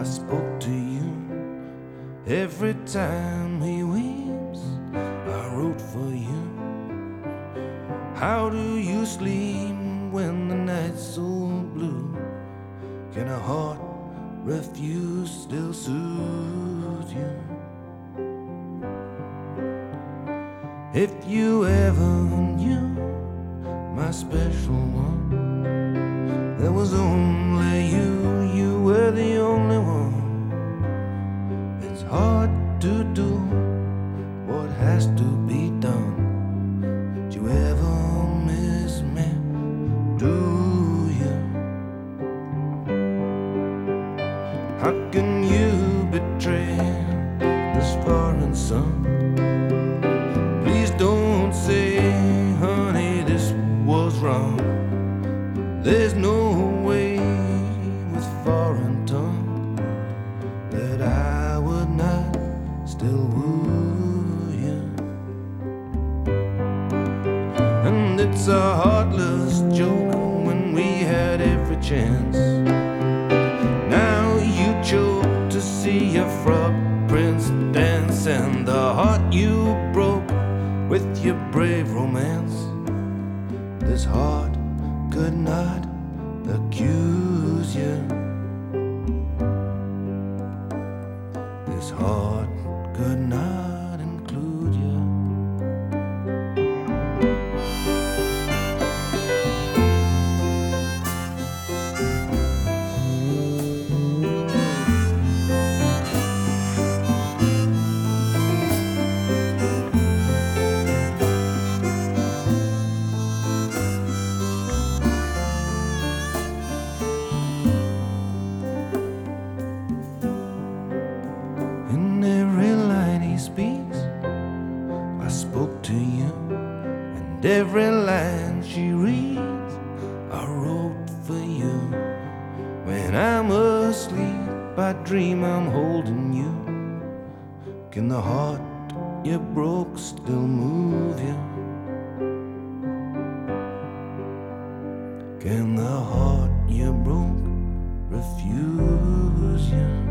spoke to you. Every time he weeps, I wrote for you. How do you sleep when the night's so blue? Can a heart refuse still soothe you? If you ever knew my special one, there was only you were the only one. It's hard to do what has to be done. Do you ever miss me? Do you? How can you betray this foreign sun? Please don't say, honey, this was wrong. There's no way with foreign tongue that I would not still woo you. And it's a heartless joke when we had every chance. Now you choke to see your frog prince dance, and the heart you broke with your brave romance, this heart could not accuse you. This heart could not include you. In every line he speaks, I spoke to you. And every line she reads, I wrote for you. When I'm asleep, I dream I'm holding you. Can the heart you broke still move you? Can the heart you broke refuse you?